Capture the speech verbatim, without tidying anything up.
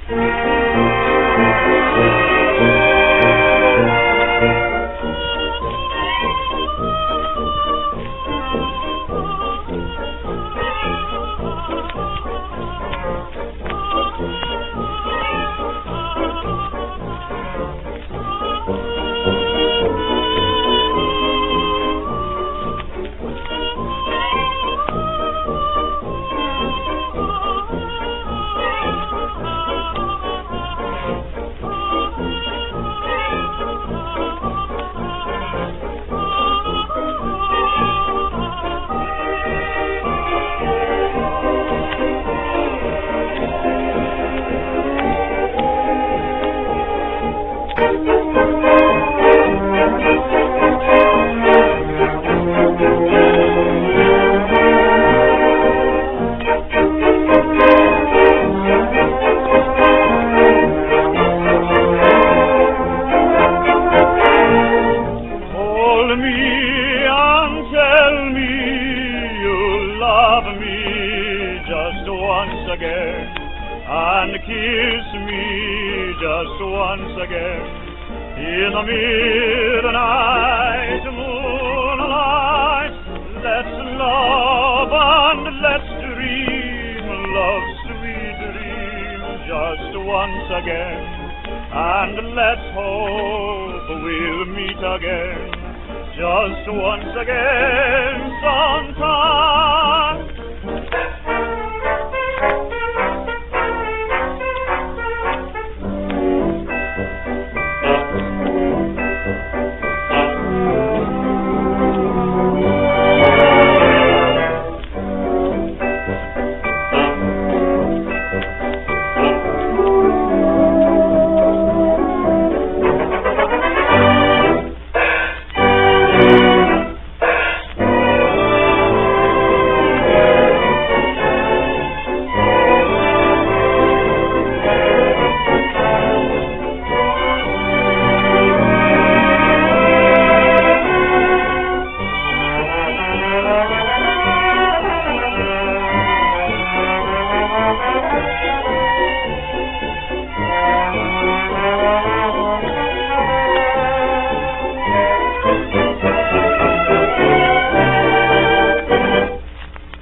Once again, and kiss me just once again. In the midnight moonlight, let's love and let's dream, love, sweet dream, just once again. And let's hope we'll meet again, just once again sometime.